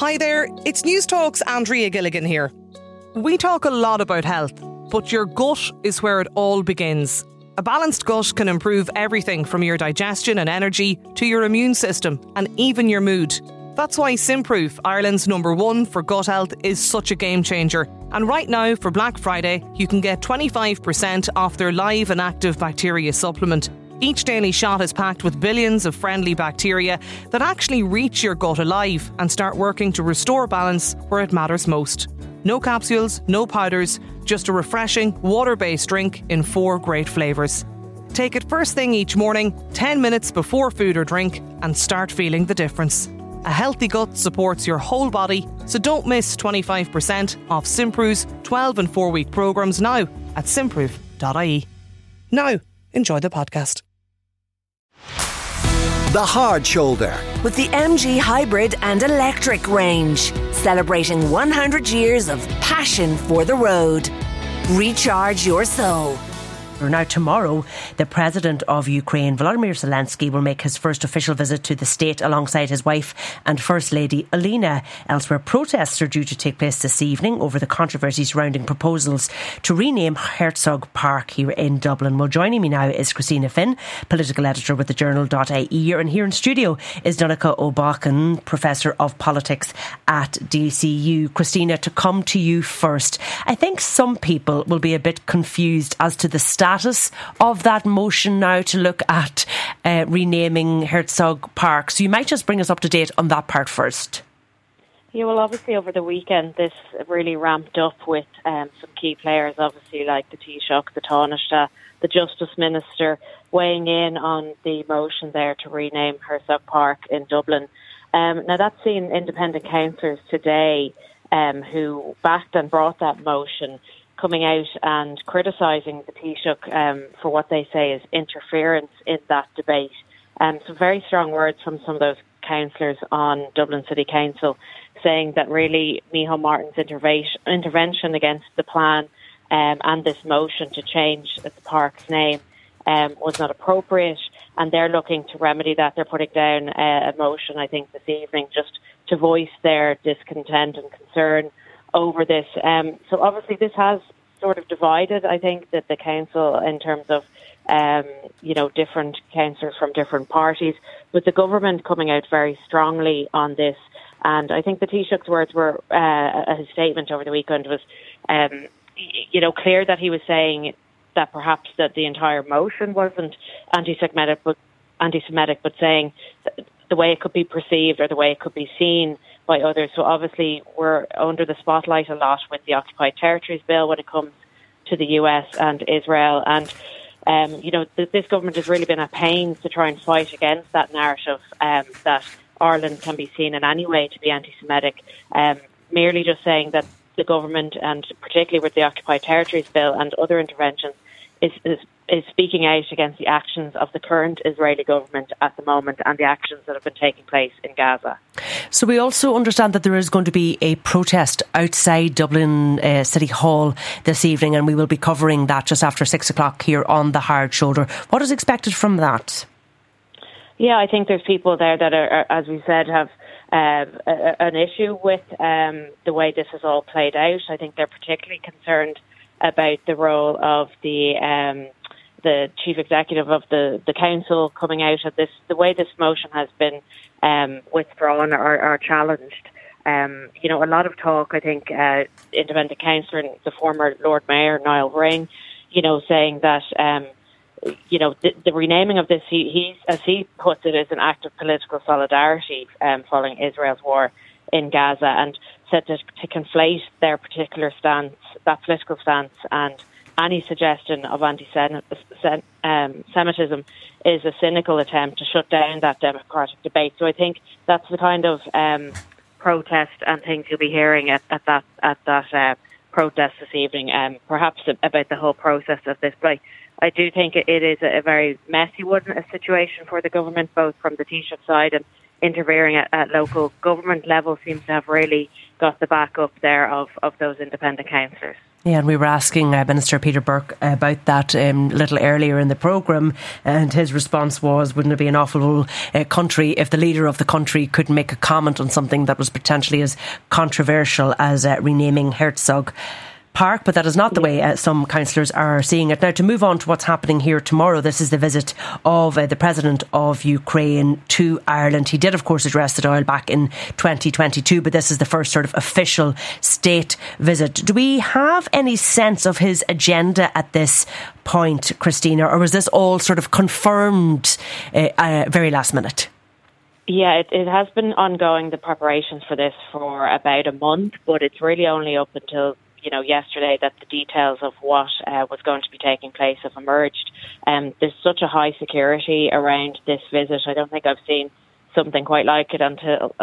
Hi there, it's News Talk's Andrea Gilligan here. We talk a lot about health, but your gut is where it all begins. A balanced gut can improve everything from your digestion and energy to your immune system and even your mood. That's why Simproof, Ireland's #1 for gut health, is such a game changer. And right now, for Black Friday, you can get 25% off their live and active bacteria supplement. Each daily shot is packed with billions of friendly bacteria that actually reach your gut alive and start working to restore balance where it matters most. No capsules, no powders, just a refreshing, water-based drink in 4 great flavours. Take it first thing each morning, 10 minutes before food or drink, and start feeling the difference. A healthy gut supports your whole body, so don't miss 25% off Simproof's 12 and 4-week programmes now at simproof.ie. Now, enjoy the podcast. The Hard Shoulder. With the MG Hybrid and Electric range. Celebrating 100 years of passion for the road. Recharge your soul. Now, tomorrow, the President of Ukraine, Volodymyr Zelensky, will make his first official visit to the state alongside his wife and First Lady Alina. Elsewhere, protests are due to take place this evening over the controversy surrounding proposals to rename Herzog Park here in Dublin. Well, joining me now is Christina Finn, political editor with the Journal.ie, and here in studio is Donncha O'Baughan, Professor of Politics at DCU. Christina, to come to you first, I think some people will be a bit confused as to the status of that motion now to look at renaming Herzog Park. So you might just bring us up to date on that part first. Yeah, well, obviously over the weekend this really ramped up with some key players, obviously like the Taoiseach, the Taoiseach, the Justice Minister weighing in on the motion there to rename Herzog Park in Dublin. Now that's seen independent councillors today who backed and brought that motion coming out and criticising the Taoiseach for what they say is interference in that debate. Some very strong words from some of those councillors on Dublin City Council saying that really Micheál Martin's intervention against the plan and this motion to change the park's name was not appropriate, and they're looking to remedy that. They're putting down a motion, I think, this evening just to voice their discontent and concern over this. So obviously this has sort of divided, I think, that the council in terms of, different councillors from different parties, with the government coming out very strongly on this. And I think the Taoiseach's words were, his statement over the weekend was, clear that he was saying that perhaps that the entire motion wasn't anti-Semitic, but saying the way it could be perceived or the way it could be seen by others. So obviously we're under the spotlight a lot with the Occupied Territories Bill when it comes to the US and Israel. And, this government has really been at pains to try and fight against that narrative that Ireland can be seen in any way to be anti-Semitic, merely just saying that the government, and particularly with the Occupied Territories Bill and other interventions, is speaking out against the actions of the current Israeli government at the moment and the actions that have been taking place in Gaza. So we also understand that there is going to be a protest outside Dublin City Hall this evening, and we will be covering that just after 6 o'clock here on The Hard Shoulder. What is expected from that? Yeah, I think there's people there that are, as we said, have an issue with the way this has all played out. I think they're particularly concerned about the role of the chief executive of the council coming out of this, the way this motion has been withdrawn or challenged. A lot of talk, I think, independent councillor and the former Lord Mayor, Niall Ring, saying that, the renaming of this, he, as he puts it, is an act of political solidarity following Israel's war in Gaza, and said to conflate their particular stance, that political stance, and any suggestion of anti-Semitism is a cynical attempt to shut down that democratic debate. So I think that's the kind of protest and things you'll be hearing at that protest this evening, perhaps about the whole process of this. But I do think it is a very messy one, a situation for the government, both from the Taoiseach side and interfering at local government level seems to have really got the backup there of those independent councillors. Yeah, and we were asking Minister Peter Burke about that a little earlier in the programme, and his response was, wouldn't it be an awful country if the leader of the country could make a comment on something that was potentially as controversial as renaming Herzog Park? But that is not the way some councillors are seeing it. Now, to move on to what's happening here tomorrow, this is the visit of the President of Ukraine to Ireland. He did, of course, address the Dáil back in 2022, but this is the first sort of official state visit. Do we have any sense of his agenda at this point, Christina, or was this all sort of confirmed very last minute? Yeah, it has been ongoing, the preparations for this, for about a month, but it's really only up until yesterday that the details of what was going to be taking place have emerged. There's such a high security around this visit. I don't think I've seen something quite like it until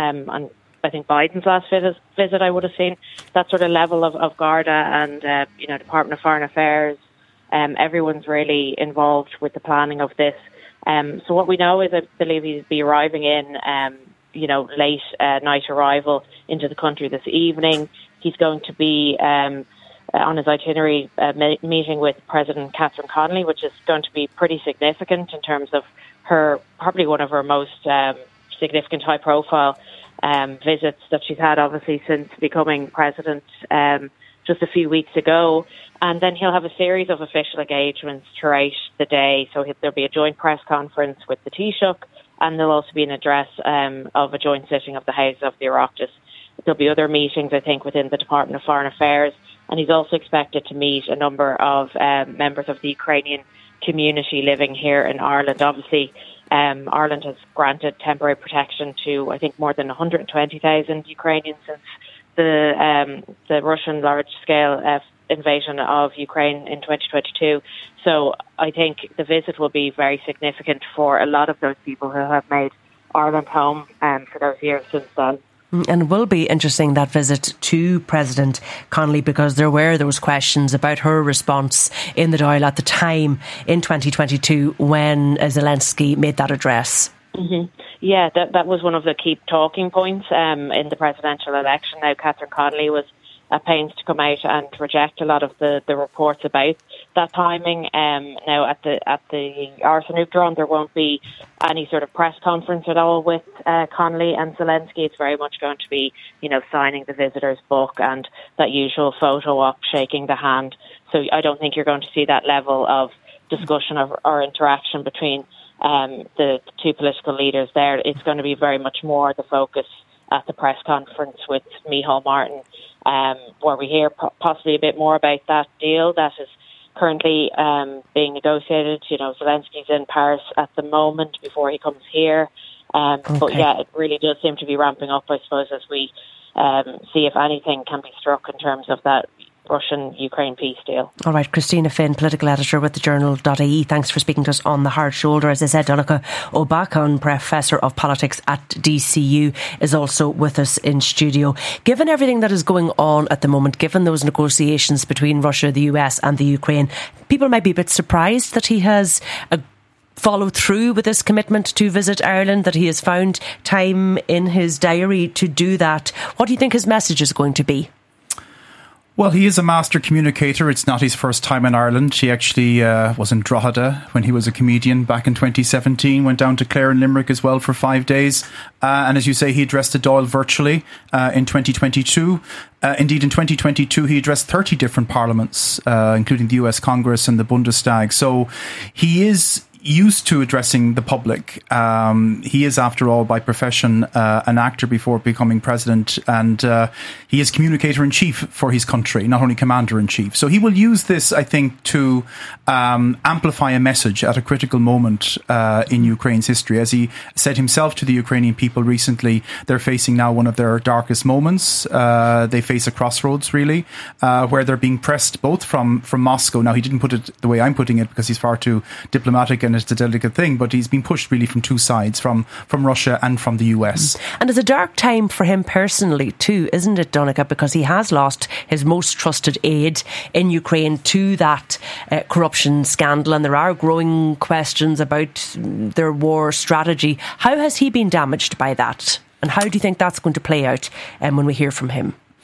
I think Biden's last visit. I would have seen that sort of level of Garda and Department of Foreign Affairs. Everyone's really involved with the planning of this. So what we know is, I believe he'll be arriving in late night arrival into the country this evening. He's going to be on his itinerary meeting with President Catherine Connolly, which is going to be pretty significant in terms of probably one of her most significant high-profile visits that she's had, obviously, since becoming president just a few weeks ago. And then he'll have a series of official engagements throughout the day. So there'll be a joint press conference with the Taoiseach, and there'll also be an address of a joint sitting of the House of the Oireachtas. There'll be other meetings, I think, within the Department of Foreign Affairs, and he's also expected to meet a number of members of the Ukrainian community living here in Ireland. Obviously, Ireland has granted temporary protection to, I think, more than 120,000 Ukrainians since the Russian large-scale invasion of Ukraine in 2022. So I think the visit will be very significant for a lot of those people who have made Ireland home for those years since then. And it will be interesting, that visit to President Connolly, because there were those questions about her response in the Dáil at the time in 2022 when Zelensky made that address. Mm-hmm. Yeah, that was one of the key talking points in the presidential election. Now, Catherine Connolly was at pains to come out and reject a lot of the reports about that timing. Now, at the Arsenal Drum, there won't be any sort of press conference at all with Connolly and Zelensky. It's very much going to be, signing the visitor's book and that usual photo op, shaking the hand. So I don't think you're going to see that level of discussion or interaction between the two political leaders there. It's going to be very much more the focus at the press conference with Micheál Martin, where we hear possibly a bit more about that deal that is currently being negotiated. Zelensky's in Paris at the moment before he comes here. But yeah, it really does seem to be ramping up, I suppose, as we see if anything can be struck in terms of that Russian-Ukraine peace deal. All right, Christina Finn, political editor with the Journal.ie. Thanks for speaking to us on The Hard Shoulder. As I said, Donncha O'Bachan, Professor of Politics at DCU, is also with us in studio. Given everything that is going on at the moment, given those negotiations between Russia, the US and the Ukraine, people might be a bit surprised that he has followed through with this commitment to visit Ireland, that he has found time in his diary to do that. What do you think his message is going to be? Well, he is a master communicator. It's not his first time in Ireland. He actually was in Drogheda when he was a comedian back in 2017, went down to Clare and Limerick as well for 5 days. And as you say, he addressed the Dáil virtually in 2022. Indeed, in 2022, he addressed 30 different parliaments, including the US Congress and the Bundestag. So he is used to addressing the public. He is, after all, by profession, an actor before becoming president, and he is communicator-in-chief for his country, not only commander-in-chief. So he will use this, I think, to amplify a message at a critical moment in Ukraine's history. As he said himself to the Ukrainian people recently, they're facing now one of their darkest moments. They face a crossroads, really, where they're being pressed both from Moscow. Now, he didn't put it the way I'm putting it because he's far too diplomatic and it's a delicate thing, but he's been pushed really from two sides, from Russia and from the US. And it's a dark time for him personally too, isn't it, Donncha? Because he has lost his most trusted aide in Ukraine to that corruption scandal, and there are growing questions about their war strategy. How has he been damaged by that? And how do you think that's going to play out when we hear from him?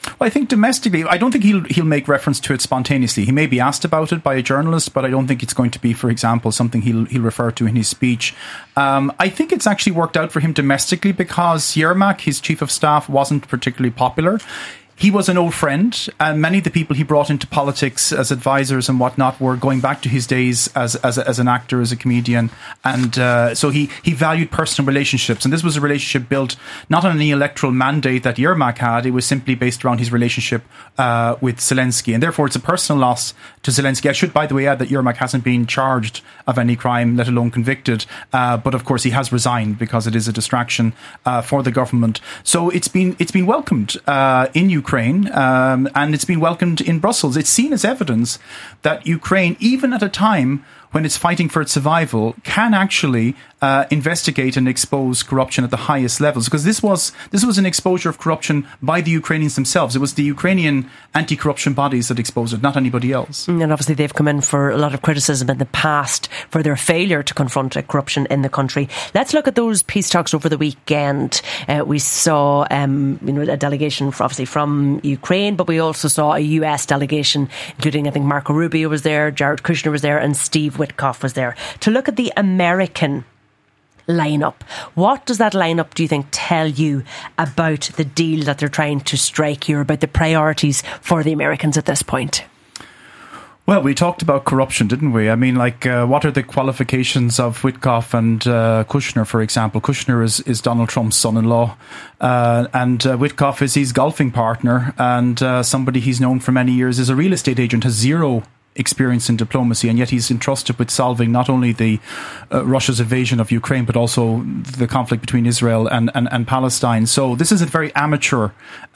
Well, I think domestically, I don't think he'll make reference to it spontaneously. He may be asked about it by a journalist, but I don't think it's going to be, for example, something he'll refer to in his speech. I think it's actually worked out for him domestically because Yermak, his chief of staff, wasn't particularly popular. He was an old friend, and many of the people he brought into politics as advisors and whatnot were going back to his days as an actor, as a comedian, and so he valued personal relationships. And this was a relationship built not on any electoral mandate that Yermak had. It was simply based around his relationship with Zelensky, and therefore it's a personal loss to Zelensky. I should, by the way, add that Yermak hasn't been charged of any crime, let alone convicted, but of course he has resigned because it is a distraction for the government. So it's been welcomed in Ukraine, and it's been welcomed in Brussels. It's seen as evidence that Ukraine, even at a time when it's fighting for its survival, can actually investigate and expose corruption at the highest levels. Because this was an exposure of corruption by the Ukrainians themselves. It was the Ukrainian anti-corruption bodies that exposed it, not anybody else. And obviously they've come in for a lot of criticism in the past for their failure to confront corruption in the country. Let's look at those peace talks over the weekend. We saw a delegation obviously from Ukraine, but we also saw a US delegation, including I think Marco Rubio was there, Jared Kushner was there, and Steve Witkoff was there, to look at the American lineup. What does that lineup, do you think, tell you about the deal that they're trying to strike here, about the priorities for the Americans at this point? Well, we talked about corruption, didn't we? I mean, what are the qualifications of Witkoff and Kushner, for example? Kushner is Donald Trump's son-in-law, and Witkoff is his golfing partner, and somebody he's known for many years as a real estate agent, has zero experience in diplomacy, and yet he's entrusted with solving not only the Russia's invasion of Ukraine, but also the conflict between Israel and Palestine. So this is a very amateur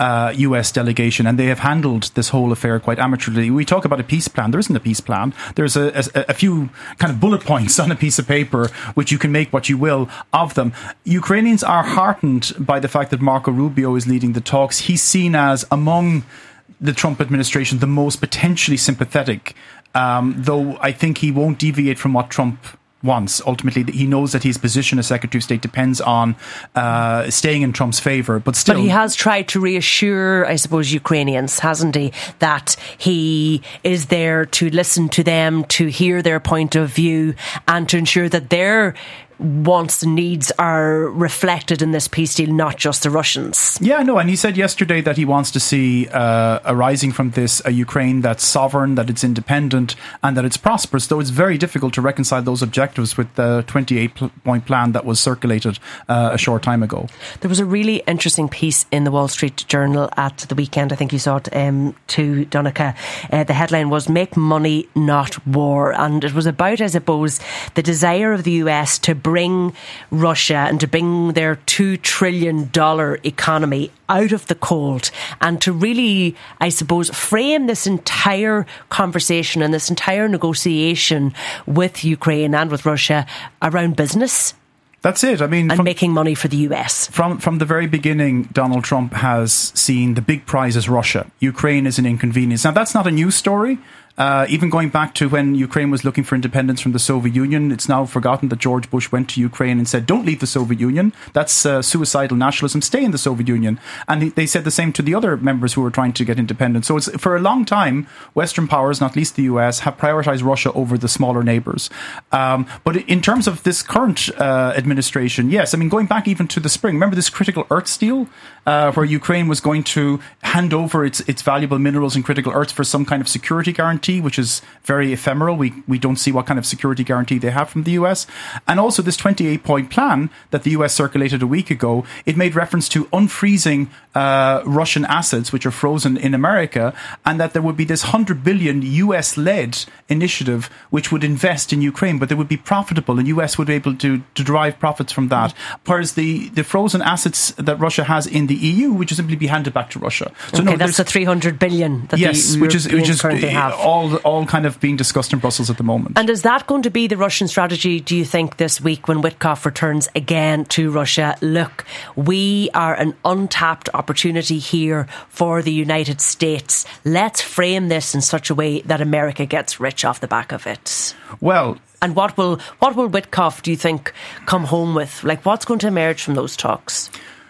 US delegation, and they have handled this whole affair quite amateurly. We talk about a peace plan. There isn't a peace plan. There's a few kind of bullet points on a piece of paper, which you can make what you will of them. Ukrainians are heartened by the fact that Marco Rubio is leading the talks. He's seen as, among the Trump administration, the most potentially sympathetic, though I think he won't deviate from what Trump wants. Ultimately, he knows that his position as Secretary of State depends on staying in Trump's favour, but still. But he has tried to reassure, I suppose, Ukrainians, hasn't he, that he is there to listen to them, to hear their point of view, and to ensure that their wants and needs are reflected in this peace deal, not just the Russians. Yeah, no, and he said yesterday that he wants to see arising from this a Ukraine that's sovereign, that it's independent, and that it's prosperous, though it's very difficult to reconcile those objectives with the 28-point plan that was circulated a short time ago. There was a really interesting piece in the Wall Street Journal at the weekend. I think you saw it too, Donncha. The headline was "Make Money, Not War," and it was about, I suppose, the desire of the US to bring Russia and to bring their $2 trillion economy out of the cold, and to really, I suppose, frame this entire conversation and this entire negotiation with Ukraine and with Russia around business. That's it. I mean, and making money for the US. From the very beginning, Donald Trump has seen the big prize as Russia. Ukraine is an inconvenience. Now, that's not a new story. Even going back to when Ukraine was looking for independence from the Soviet Union, it's now forgotten that George Bush went to Ukraine and said, don't leave the Soviet Union. That's suicidal nationalism. Stay in the Soviet Union. And they said the same to the other members who were trying to get independence. So it's, for a long time, Western powers, not least the US, have prioritized Russia over the smaller neighbors. But in terms of this current administration, yes, I mean, going back even to the spring, remember this critical earths deal where Ukraine was going to hand over its valuable minerals and critical earths for some kind of security guarantee, which is very ephemeral. We don't see what kind of security guarantee they have from the US. And also this 28-point plan that the US circulated a week ago, it made reference to unfreezing Russian assets, which are frozen in America, and that there would be this $100 billion US-led initiative which would invest in Ukraine, but they would be profitable, and US would be able to derive profits from that. Whereas the frozen assets that Russia has in the EU would just simply be handed back to Russia. So okay, that's the $300 billion that yes, the Europeans currently have. All kind of being discussed in Brussels at the moment. And is that going to be the Russian strategy, do you think, this week when Witkoff returns again to Russia? Look, we are an untapped opportunity here for the United States. Let's frame this in such a way that America gets rich off the back of it. Well, and what will Witkoff, do you think, come home with? Like, what's going to emerge from those talks?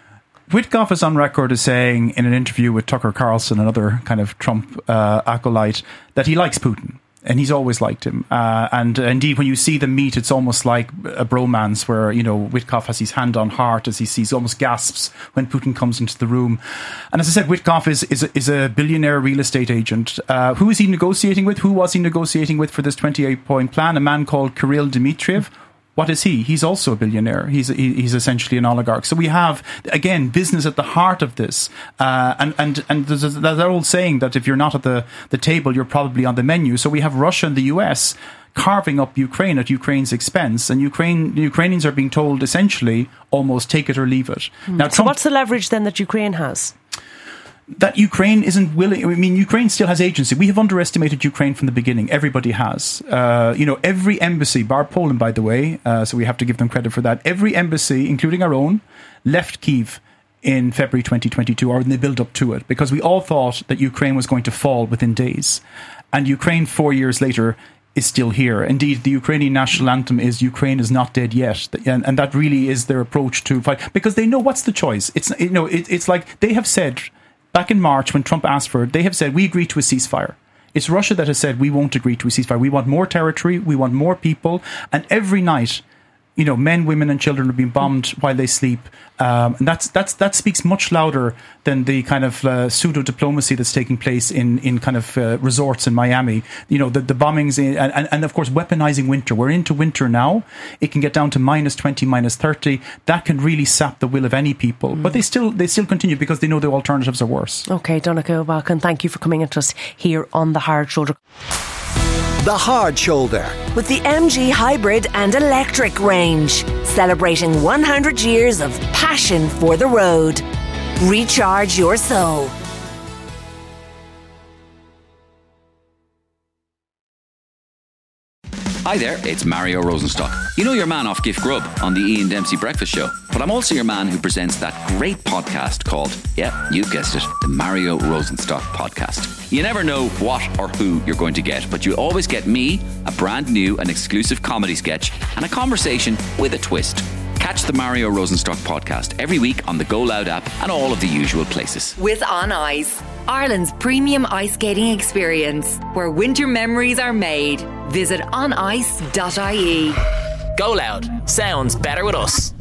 Witkoff is on record as saying in an interview with Tucker Carlson, another kind of Trump acolyte, that he likes Putin. And he's always liked him. And indeed, when you see them meet, it's almost like a bromance where, Witkoff has his hand on heart as he sees, almost gasps when Putin comes into the room. And as I said, Witkoff is a billionaire real estate agent. Who is he negotiating with? Who was he negotiating with for this 28-point plan? A man called Kirill Dmitriev. What is he? He's also a billionaire. He's essentially an oligarch. So we have, again, business at the heart of this. And there's that old saying that if you're not at the table, you're probably on the menu. So we have Russia and the US carving up Ukraine at Ukraine's expense. And the Ukrainians are being told, essentially, almost take it or leave it. Now, so what's the leverage then that Ukraine has? That Ukraine isn't willing. I mean, Ukraine still has agency. We have underestimated Ukraine from the beginning. Everybody has. Every embassy, bar Poland, by the way, so we have to give them credit for that. Every embassy, including our own, left Kyiv in February 2022, or in the build-up to it, because we all thought that Ukraine was going to fall within days. And Ukraine, 4 years later, is still here. Indeed, the Ukrainian national anthem is "Ukraine is not dead yet," and that really is their approach to fight, because they know what's the choice. It's like they have said. Back in March, when Trump asked for it, they have said, we agree to a ceasefire. It's Russia that has said, we won't agree to a ceasefire. We want more territory. We want more people. And every night, men, women and children are being bombed while they sleep. And that speaks much louder than the kind of pseudo-diplomacy that's taking place in kind of resorts in Miami. The bombings and of course, weaponizing winter. We're into winter now. It can get down to -20, -30. That can really sap the will of any people. But they still continue because they know the alternatives are worse. OK, Donncha O'Balchan, thank you for coming at us here on The Hard Shoulder. The Hard Shoulder. With the MG Hybrid and Electric range. Celebrating 100 years of passion for the road. Recharge your soul. Hi there, it's Mario Rosenstock. You know your man off Gift Grub on the Ian Dempsey Breakfast Show. But I'm also your man who presents that great podcast called, you guessed it, the Mario Rosenstock Podcast. You never know what or who you're going to get, but you always get me, a brand new and exclusive comedy sketch, and a conversation with a twist. Catch the Mario Rosenstock Podcast every week on the Go Loud app and all of the usual places. With On Ice, Ireland's premium ice skating experience, where winter memories are made. Visit onice.ie. Go Loud. Sounds better with us.